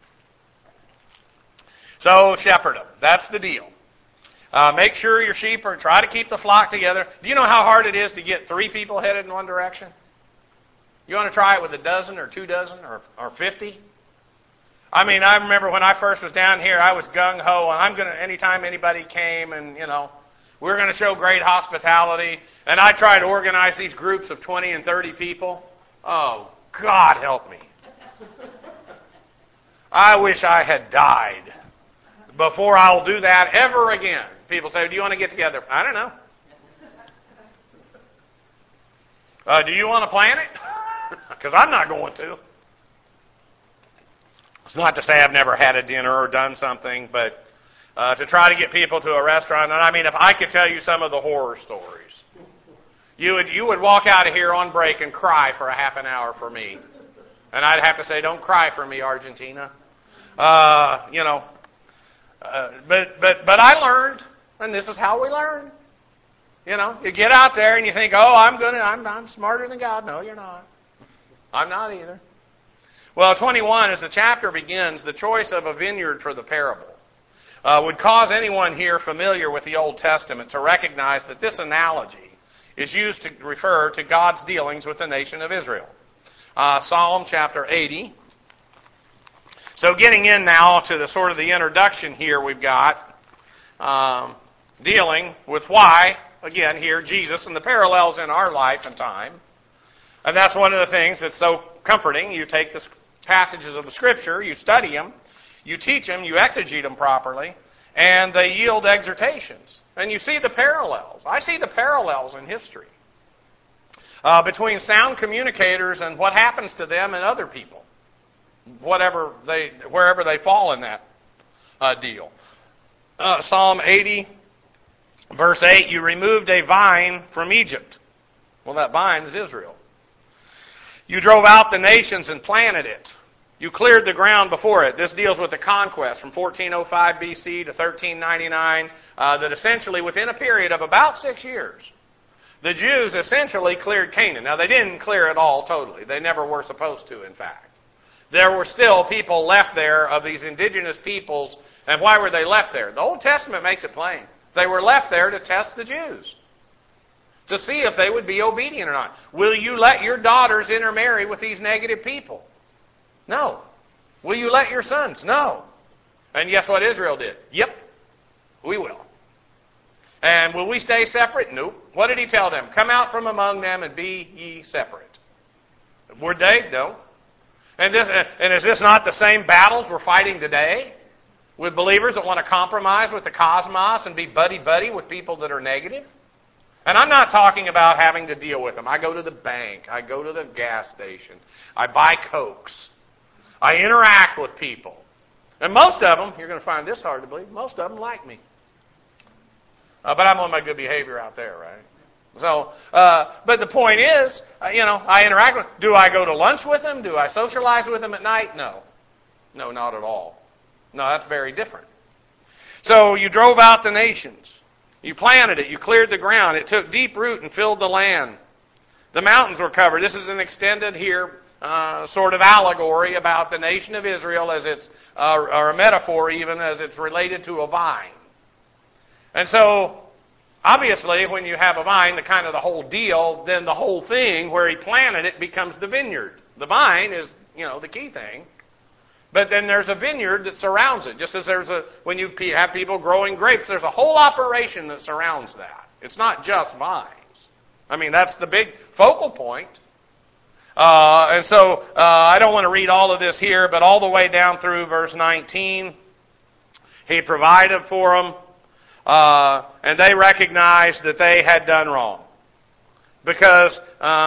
So, shepherd them. That's the deal. Make sure your sheep try to keep the flock together. Do you know how hard it is to get 3 people headed in one direction? You want to try it with 12 or 24 or 50? I mean, I remember when I first was down here, I was gung-ho, and anytime anybody came and, we were going to show great hospitality, and I tried to organize these groups of 20 and 30 people. Oh, God help me. I wish I had died before I'll do that ever again. People say, do you want to get together? I don't know. Do you want to plan it? Because I'm not going to. It's not to say I've never had a dinner or done something, but to try to get people to a restaurant. And I mean, if I could tell you some of the horror stories, you would walk out of here on break and cry for a half an hour for me. And I'd have to say, don't cry for me, Argentina. But I learned, and this is how we learn. You get out there and you think, oh, I'm smarter than God. No, you're not. I'm not either. Well, 21, as the chapter begins, the choice of a vineyard for the parable would cause anyone here familiar with the Old Testament to recognize that this analogy is used to refer to God's dealings with the nation of Israel. Psalm chapter 80. So getting in now to the sort of the introduction here we've got, dealing with why, again here, Jesus and the parallels in our life and time. And that's one of the things that's so comforting. You take the passages of the Scripture, you study them, you teach them, you exegete them properly, and they yield exhortations. And you see the parallels. I see the parallels in history between sound communicators and what happens to them and other people, wherever they fall in that deal. Psalm 80, verse 8, you removed a vine from Egypt. Well, that vine is Israel. You drove out the nations and planted it. You cleared the ground before it. This deals with the conquest from 1405 BC to 1399, that essentially within a period of about 6 years, the Jews essentially cleared Canaan. Now, they didn't clear it all totally. They never were supposed to, in fact. There were still people left there of these indigenous peoples. And why were they left there? The Old Testament makes it plain. They were left there to test the Jews, to see if they would be obedient or not. Will you let your daughters intermarry with these negative people? No. Will you let your sons? No. And guess what Israel did? Yep, we will. And will we stay separate? Nope. What did he tell them? Come out from among them and be ye separate. Were they? No. And is this not the same battles we're fighting today? With believers that want to compromise with the cosmos and be buddy-buddy with people that are negative? And I'm not talking about having to deal with them. I go to the bank. I go to the gas station. I buy Cokes. I interact with people. And most of them, you're going to find this hard to believe, most of them like me. But I'm on my good behavior out there, right? So, but the point is, I interact with them. Do I go to lunch with them? Do I socialize with them at night? No. No, not at all. No, that's very different. So you drove out the nations. You planted it. You cleared the ground. It took deep root and filled the land. The mountains were covered. This is an extended here sort of allegory about the nation of Israel as it's, or a metaphor even, as it's related to a vine. And so, obviously, when you have a vine, the whole deal, then the whole thing where he planted it becomes the vineyard. The vine is, the key thing. But then there's a vineyard that surrounds it. Just as when you have people growing grapes, there's a whole operation that surrounds that. It's not just vines. I mean, that's the big focal point. And so, I don't want to read all of this here, but all the way down through verse 19, he provided for them. And they recognized that they had done wrong. Because,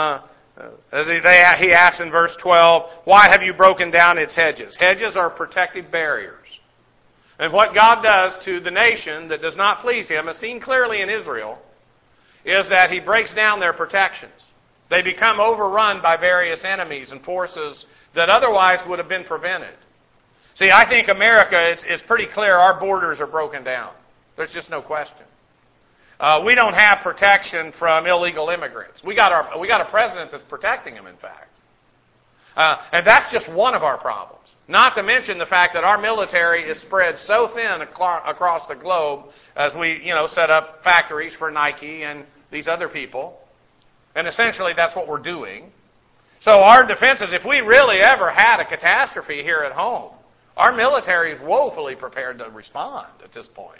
he asks in verse 12, why have you broken down its hedges? Hedges are protective barriers. And what God does to the nation that does not please him, as seen clearly in Israel, is that he breaks down their protections. They become overrun by various enemies and forces that otherwise would have been prevented. See, I think America, it's pretty clear our borders are broken down. There's just no question. We don't have protection from illegal immigrants. We got a president that's protecting them, in fact. And that's just one of our problems. Not to mention the fact that our military is spread so thin across the globe as we, set up factories for Nike and these other people. And essentially that's what we're doing. So our defenses, if we really ever had a catastrophe here at home, our military is woefully prepared to respond at this point.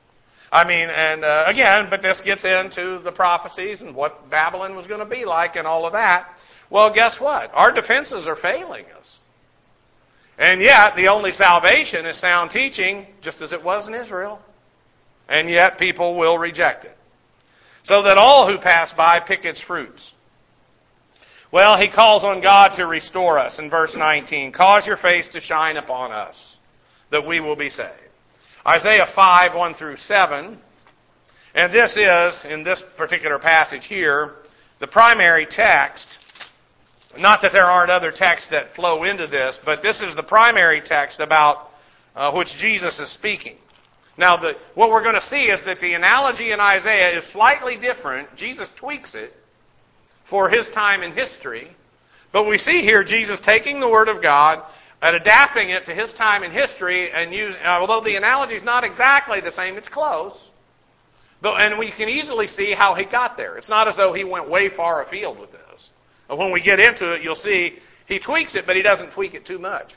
Again, but this gets into the prophecies and what Babylon was going to be like and all of that. Well, guess what? Our defenses are failing us. And yet, the only salvation is sound teaching, just as it was in Israel. And yet, people will reject it. So that all who pass by pick its fruits. Well, he calls on God to restore us in verse 19. Cause your face to shine upon us, that we will be saved. Isaiah 5, 1 through 7. And this is, in this particular passage here, the primary text. Not that there aren't other texts that flow into this, but this is the primary text about which Jesus is speaking. Now, what we're going to see is that the analogy in Isaiah is slightly different. Jesus tweaks it for his time in history. But we see here Jesus taking the Word of God and adapting it to his time in history, and although the analogy is not exactly the same, it's close. And we can easily see how he got there. It's not as though he went way far afield with this. When we get into it, you'll see he tweaks it, but he doesn't tweak it too much.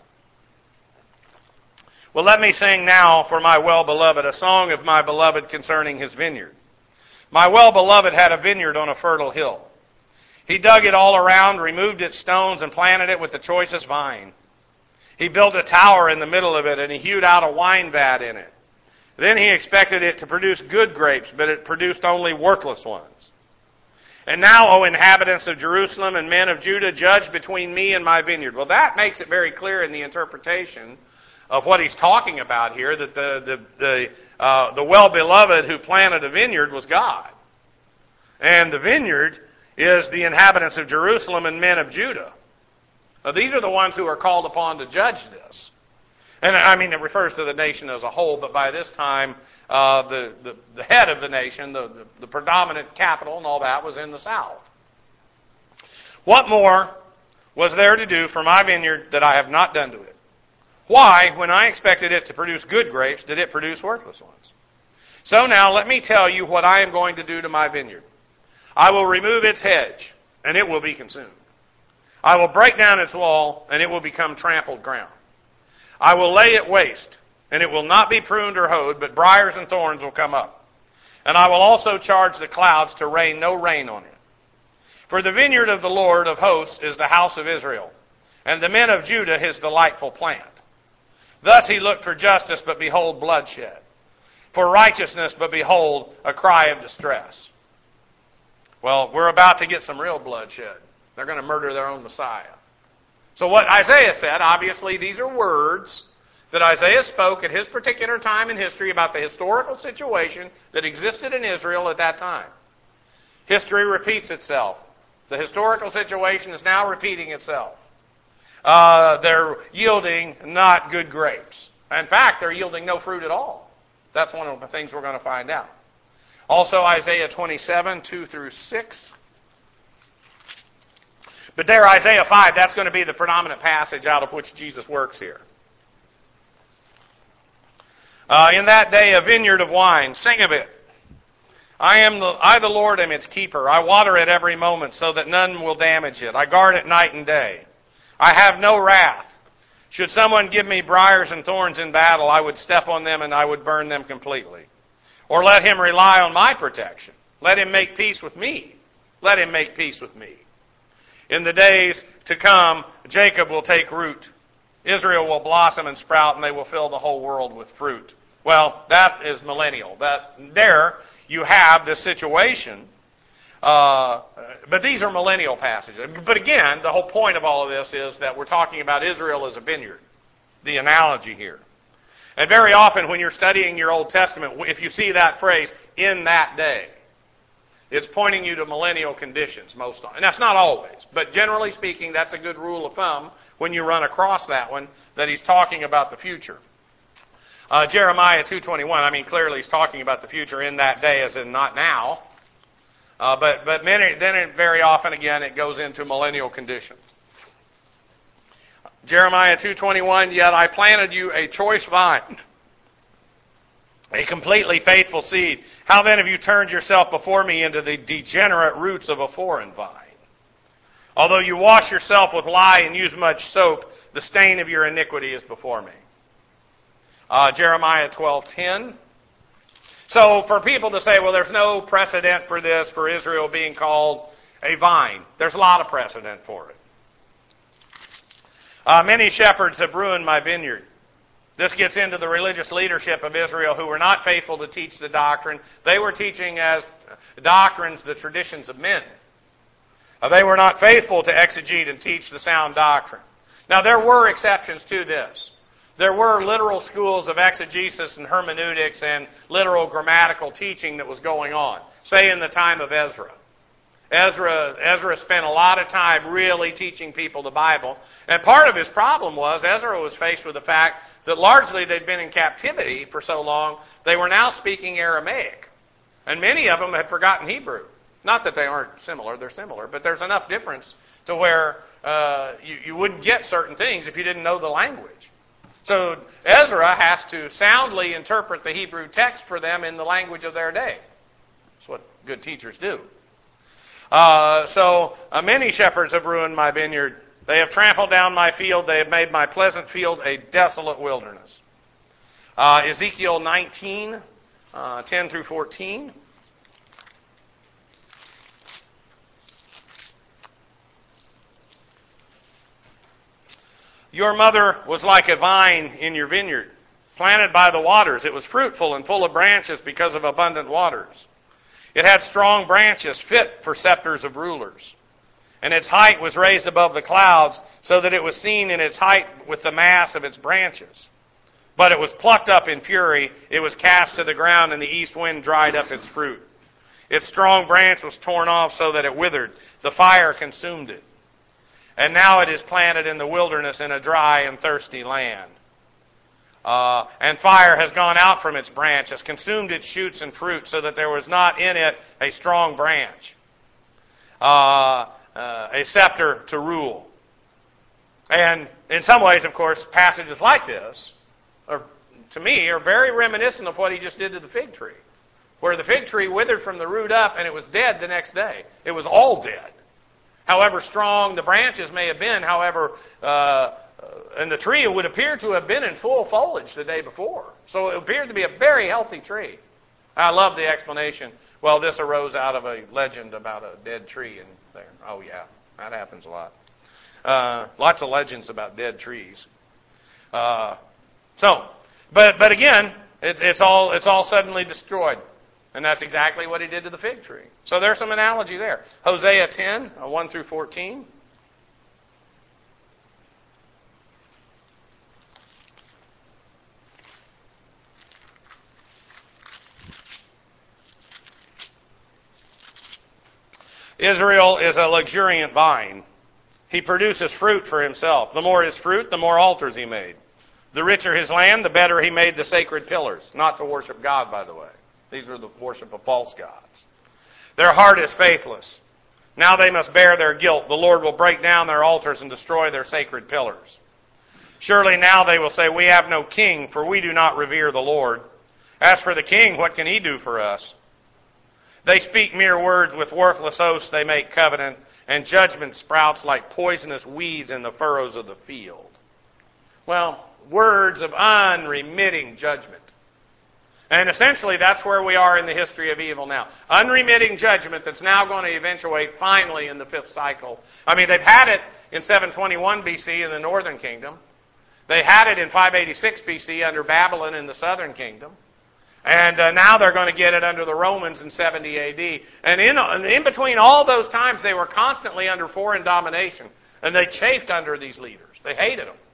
Well, let me sing now for my well-beloved, a song of my beloved concerning his vineyard. My well-beloved had a vineyard on a fertile hill. He dug it all around, removed its stones, and planted it with the choicest vine. He built a tower in the middle of it, and he hewed out a wine vat in it. Then he expected it to produce good grapes, but it produced only worthless ones. And now, O inhabitants of Jerusalem and men of Judah, judge between me and my vineyard. Well, that makes it very clear in the interpretation of what he's talking about here, that the well-beloved who planted a vineyard was God. And the vineyard is the inhabitants of Jerusalem and men of Judah. Now, these are the ones who are called upon to judge this. And it refers to the nation as a whole, but by this time, the head of the nation, the predominant capital and all that was in the south. What more was there to do for my vineyard that I have not done to it? Why, when I expected it to produce good grapes, did it produce worthless ones? So now let me tell you what I am going to do to my vineyard. I will remove its hedge, and it will be consumed. I will break down its wall, and it will become trampled ground. I will lay it waste, and it will not be pruned or hoed, but briars and thorns will come up. And I will also charge the clouds to rain no rain on it. For the vineyard of the Lord of hosts is the house of Israel, and the men of Judah his delightful plant. Thus he looked for justice, but behold bloodshed. For righteousness, but behold a cry of distress. Well, we're about to get some real bloodshed. They're going to murder their own Messiah. So what Isaiah said, obviously these are words that Isaiah spoke at his particular time in history about the historical situation that existed in Israel at that time. History repeats itself. The historical situation is now repeating itself. They're yielding not good grapes. In fact, they're yielding no fruit at all. That's one of the things we're going to find out. Also Isaiah 27, 2 through 6. But there, Isaiah 5, that's going to be the predominant passage out of which Jesus works here. In that day, a vineyard of wine, sing of it. I the Lord am its keeper. I water it every moment so that none will damage it. I guard it night and day. I have no wrath. Should someone give me briars and thorns in battle, I would step on them and I would burn them completely. Or let him rely on my protection. Let him make peace with me. Let him make peace with me. In the days to come, Jacob will take root. Israel will blossom and sprout, and they will fill the whole world with fruit. Well, that is millennial. There you have this situation. But these are millennial passages. But again, the whole point of all of this is that we're talking about Israel as a vineyard. The analogy here. And very often when you're studying your Old Testament, if you see that phrase, in that day, It's pointing you to millennial conditions most often. And that's not always, but generally speaking, that's a good rule of thumb when you run across that one, that he's talking about the future. Jeremiah 2:21, clearly he's talking about the future in that day as in not now. But very often again it goes into millennial conditions. Jeremiah 2:21, yet I planted you a choice vine, a completely faithful seed. How then have you turned yourself before me into the degenerate roots of a foreign vine? Although you wash yourself with lye and use much soap, the stain of your iniquity is before me. Jeremiah 12:10. So for people to say, well, there's no precedent for this, for Israel being called a vine, there's a lot of precedent for it. Many shepherds have ruined my vineyard. This gets into the religious leadership of Israel who were not faithful to teach the doctrine. They were teaching as doctrines the traditions of men. They were not faithful to exegete and teach the sound doctrine. Now there were exceptions to this. There were literal schools of exegesis and hermeneutics and literal grammatical teaching that was going on, say in the time of Ezra. Ezra spent a lot of time really teaching people the Bible. And part of his problem was Ezra was faced with the fact that largely they'd been in captivity for so long, they were now speaking Aramaic. And many of them had forgotten Hebrew. Not that they aren't similar, they're similar, but there's enough difference to where you wouldn't get certain things if you didn't know the language. So Ezra has to soundly interpret the Hebrew text for them in the language of their day. That's what good teachers do. So many shepherds have ruined my vineyard. They have trampled down my field. They have made my pleasant field a desolate wilderness. Ezekiel 19, 10 through 14. Your mother was like a vine in your vineyard, planted by the waters. It was fruitful and full of branches because of abundant waters. It had strong branches fit for scepters of rulers. And its height was raised above the clouds, so that it was seen in its height with the mass of its branches. But it was plucked up in fury. It was cast to the ground, and the east wind dried up its fruit. Its strong branch was torn off so that it withered. The fire consumed it. And now it is planted in the wilderness in a dry and thirsty land. And fire has gone out from its branch, has consumed its shoots and fruit, so that there was not in it a strong branch, a scepter to rule. And in some ways, of course, passages like this, to me, are very reminiscent of what he just did to the fig tree, where the fig tree withered from the root up and it was dead the next day. It was all dead. However strong the branches may have been, and the tree would appear to have been in full foliage the day before. So it appeared to be a very healthy tree. I love the explanation. Well, this arose out of a legend about a dead tree in there. Oh yeah, that happens a lot. Lots of legends about dead trees. But again, it's all suddenly destroyed. And that's exactly what he did to the fig tree. So there's some analogy there. Hosea 10, 1 through 14. Israel is a luxuriant vine. He produces fruit for himself. The more his fruit, the more altars he made. The richer his land, the better he made the sacred pillars. Not to worship God, by the way. These are the worship of false gods. Their heart is faithless. Now they must bear their guilt. The Lord will break down their altars and destroy their sacred pillars. Surely now they will say, we have no king, for we do not revere the Lord. As for the king, what can he do for us? They speak mere words. With worthless oaths they make covenant, and judgment sprouts like poisonous weeds in the furrows of the field. Well, words of unremitting judgment. And essentially, that's where we are in the history of evil now. Unremitting judgment that's now going to eventuate finally in the fifth cycle. They've had it in 721 BC in the northern kingdom. They had it in 586 BC under Babylon in the southern kingdom. And now they're going to get it under the Romans in 70 AD. And in between all those times, they were constantly under foreign domination. And they chafed under these leaders. They hated them.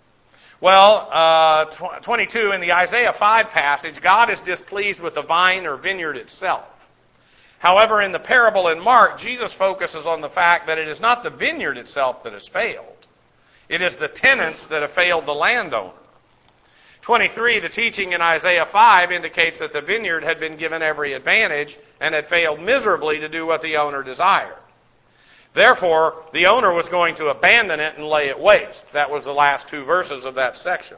Well, 22 in the Isaiah 5 passage, God is displeased with the vine or vineyard itself. However, in the parable in Mark, Jesus focuses on the fact that it is not the vineyard itself that has failed. It is the tenants that have failed the landowner. 23, the teaching in Isaiah 5 indicates that the vineyard had been given every advantage and had failed miserably to do what the owner desired. Therefore, the owner was going to abandon it and lay it waste. That was the last two verses of that section.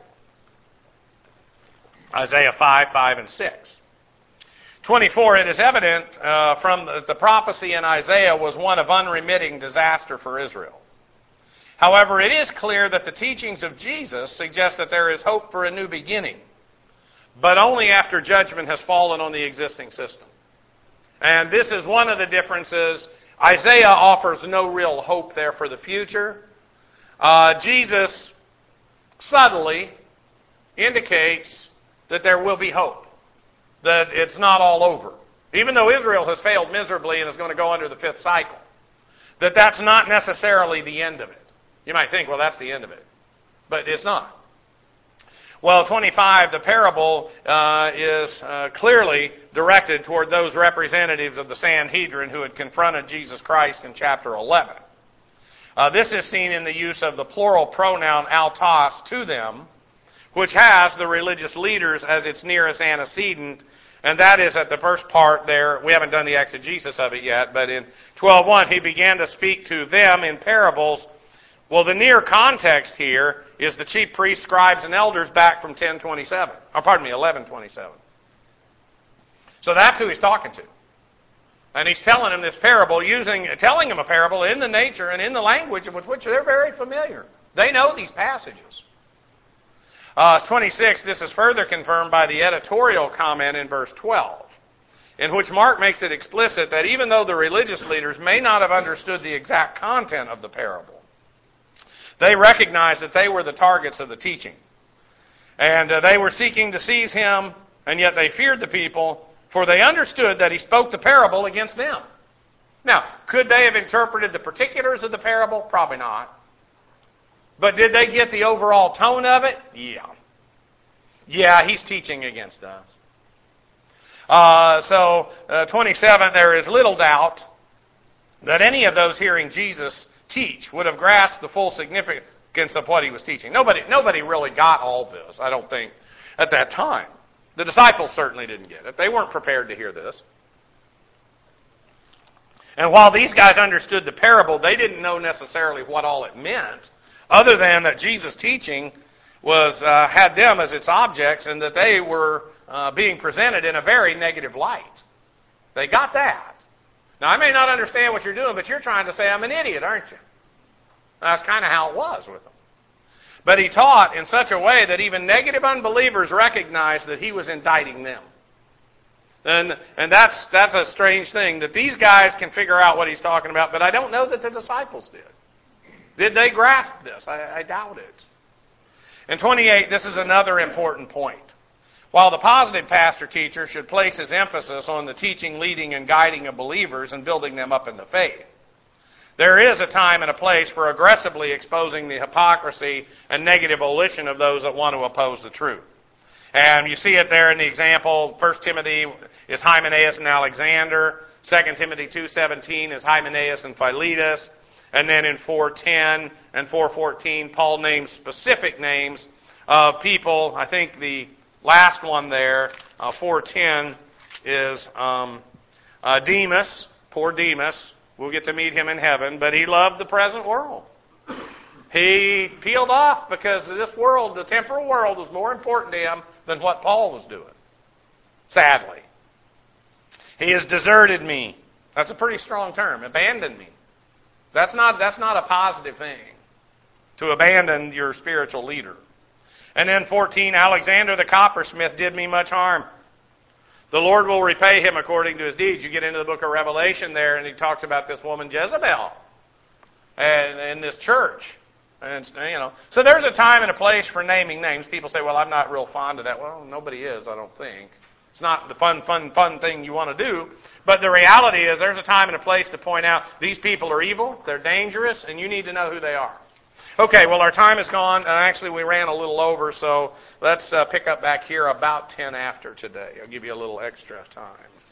Isaiah 5, 5, and 6. 24, it is evident from the prophecy in Isaiah was one of unremitting disaster for Israel. However, it is clear that the teachings of Jesus suggest that there is hope for a new beginning, but only after judgment has fallen on the existing system. And this is one of the differences. Isaiah offers no real hope there for the future. Jesus subtly indicates that there will be hope, that it's not all over. Even though Israel has failed miserably and is going to go under the fifth cycle, that's not necessarily the end of it. You might think, well, that's the end of it. But it's not. Well, 25, the parable is clearly directed toward those representatives of the Sanhedrin who had confronted Jesus Christ in chapter 11. This is seen in the use of the plural pronoun autos to them, which has the religious leaders as its nearest antecedent, and that is at the first part there. We haven't done the exegesis of it yet, but in 12:1, he began to speak to them in parables. Well, the near context here is the chief priests, scribes, and elders back from 11:27. So that's who he's talking to. And he's telling them this parable, telling them a parable in the nature and in the language with which they're very familiar. They know these passages. 26, this is further confirmed by the editorial comment in verse 12, in which Mark makes it explicit that even though the religious leaders may not have understood the exact content of the parable, they recognized that they were the targets of the teaching. And they were seeking to seize him, and yet they feared the people, for they understood that he spoke the parable against them. Now, could they have interpreted the particulars of the parable? Probably not. But did they get the overall tone of it? Yeah. Yeah, he's teaching against us. 27, there is little doubt that any of those hearing Jesus teach would have grasped the full significance of what he was teaching. Nobody really got all this, I don't think, at that time. The disciples certainly didn't get it. They weren't prepared to hear this. And while these guys understood the parable, they didn't know necessarily what all it meant, other than that Jesus' teaching had them as its objects and that they were being presented in a very negative light. They got that. Now, I may not understand what you're doing, but you're trying to say I'm an idiot, aren't you? That's kind of how it was with them. But he taught in such a way that even negative unbelievers recognized that he was indicting them. And that's a strange thing, that these guys can figure out what he's talking about, but I don't know that the disciples did. Did they grasp this? I doubt it. In 28, this is another important point. While the positive pastor-teacher should place his emphasis on the teaching, leading, and guiding of believers and building them up in the faith, there is a time and a place for aggressively exposing the hypocrisy and negative volition of those that want to oppose the truth. And you see it there in the example. 1 Timothy is Hymenaeus and Alexander. 2 Timothy 2:17 is Hymenaeus and Philetus. And then in 4:10 and 4:14, Paul names specific names of people. I think the last one there, 4:10, is Demas, poor Demas. We'll get to meet him in heaven, but he loved the present world. He peeled off because this world, the temporal world, was more important to him than what Paul was doing. Sadly. He has deserted me. That's a pretty strong term. Abandoned me. That's not a positive thing, to abandon your spiritual leader. And then 14, Alexander the coppersmith did me much harm. The Lord will repay him according to his deeds. You get into the book of Revelation there, and he talks about this woman Jezebel and in this church. And so there's a time and a place for naming names. People say, well, I'm not real fond of that. Well, nobody is, I don't think. It's not the fun thing you want to do. But the reality is there's a time and a place to point out these people are evil, they're dangerous, and you need to know who they are. Okay, well, our time is gone. Actually, we ran a little over, so let's pick up back here about 10 after today. I'll give you a little extra time.